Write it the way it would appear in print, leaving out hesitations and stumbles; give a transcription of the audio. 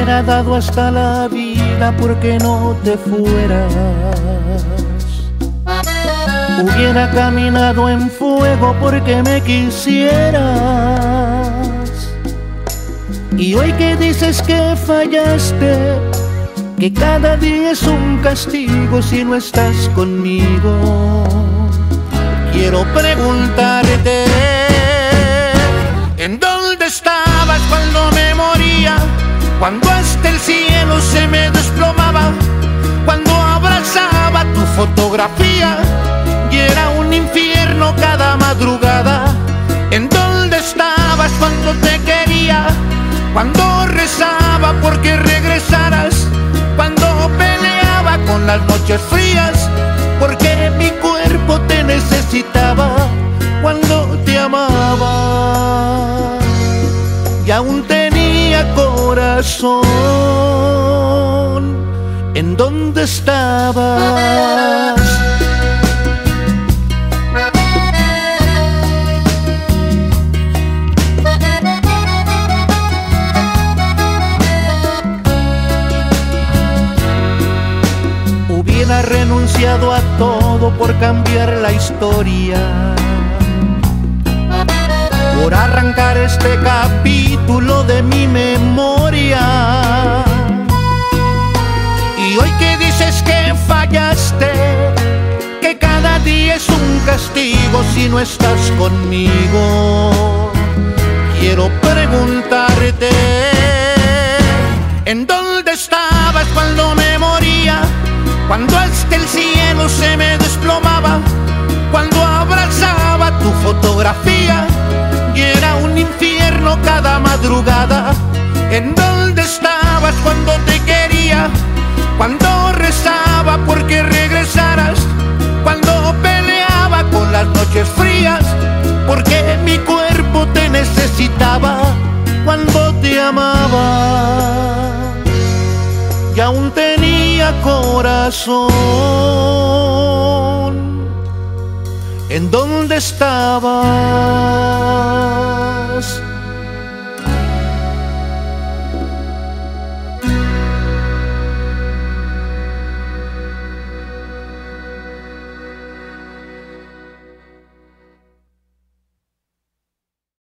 Hubiera dado hasta la vida porque no te fueras. Hubiera caminado en fuego porque me quisieras. Y hoy que dices que fallaste, que cada día es un castigo si no estás conmigo, quiero preguntarte: ¿en dónde estabas cuando me moría? Cuando hasta el cielo se me desplomaba, cuando abrazaba tu fotografía y era un infierno cada madrugada. ¿En dónde estabas cuando te quería? Cuando rezaba porque regresaras, cuando peleaba con las noches frías, porque mi cuerpo te necesitaba, cuando te amaba y aún tenía corazón. ¿En dónde estabas? Hubiera renunciado a todo por cambiar la historia, por arrancar este capítulo de mi memoria. Y hoy que dices que fallaste, que cada día es un castigo si no estás conmigo, quiero preguntarte: ¿en dónde estabas cuando me moría? Cuando hasta el cielo se me desplomaba, cuando abrazaba tu fotografía y era un infierno cada madrugada. ¿En dónde estabas cuando te quería? Cuando rezaba porque regresaras, cuando peleaba con las noches frías, porque mi cuerpo te necesitaba, cuando te amaba y aún tenía corazón. ¿En dónde estabas?